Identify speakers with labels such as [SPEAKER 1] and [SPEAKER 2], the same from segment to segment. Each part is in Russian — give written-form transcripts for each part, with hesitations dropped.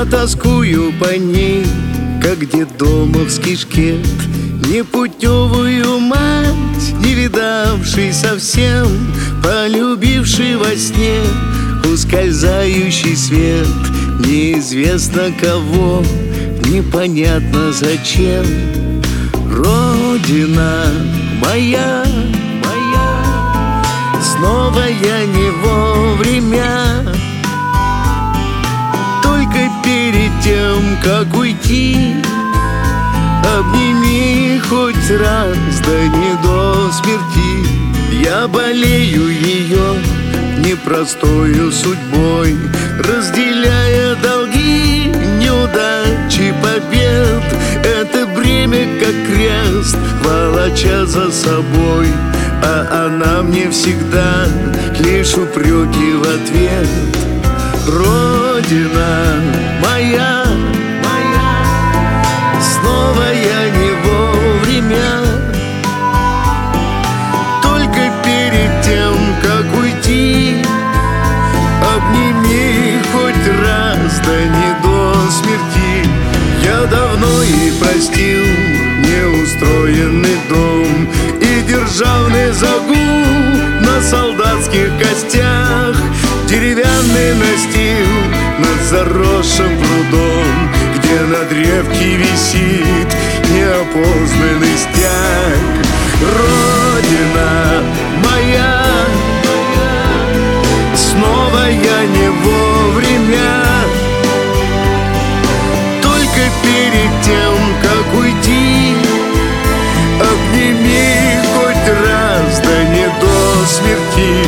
[SPEAKER 1] Я тоскую по ней, как детдомовский шкет, непутевую мать, не видавший совсем, полюбивший во сне ускользающий свет. Неизвестно кого, непонятно зачем. Родина моя, снова я не вовремя. Только перед тем, как уйти, обними хоть раз, да не до смерти. Я болею ее непростою судьбой, разделяя долги, неудачи, побед. Это бремя, как крест, волоча за собой, а она мне всегда лишь упреки в ответ. Родина моя, снова я не вовремя. Только перед тем, как уйти, обними хоть раз, да не до смерти. Я давно ей простил неустроенный дом и державный загул на солдатских костях, деревянный настил над заросшим прудом, где на древке висит неопознанный стяг. Родина моя, снова я не вовремя. Только перед тем, как уйти, обними хоть раз, да не до смерти.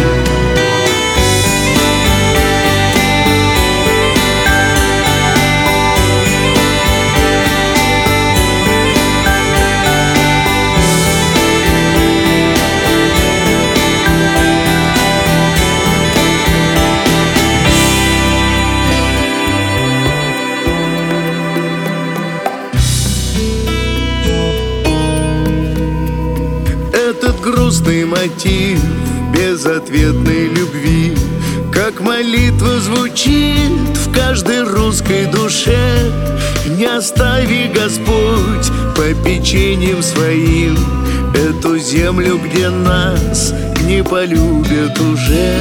[SPEAKER 1] Этот грустный мотив безответной любви, как молитва звучит в каждой русской душе. Не остави, Господь, попечением своим эту землю, где нас не полюбят уже.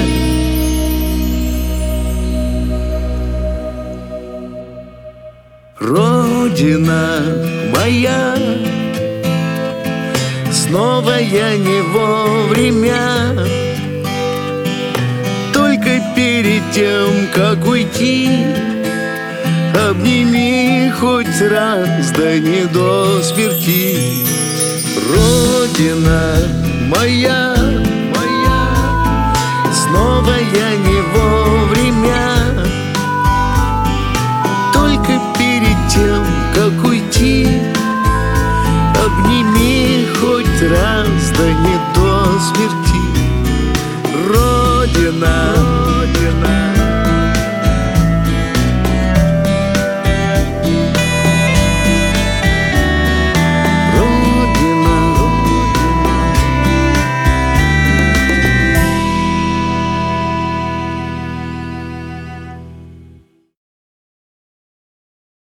[SPEAKER 1] Родина моя, снова я не вовремя. Только перед тем, как уйти, обними хоть раз, да не до смерти. Родина моя, снова я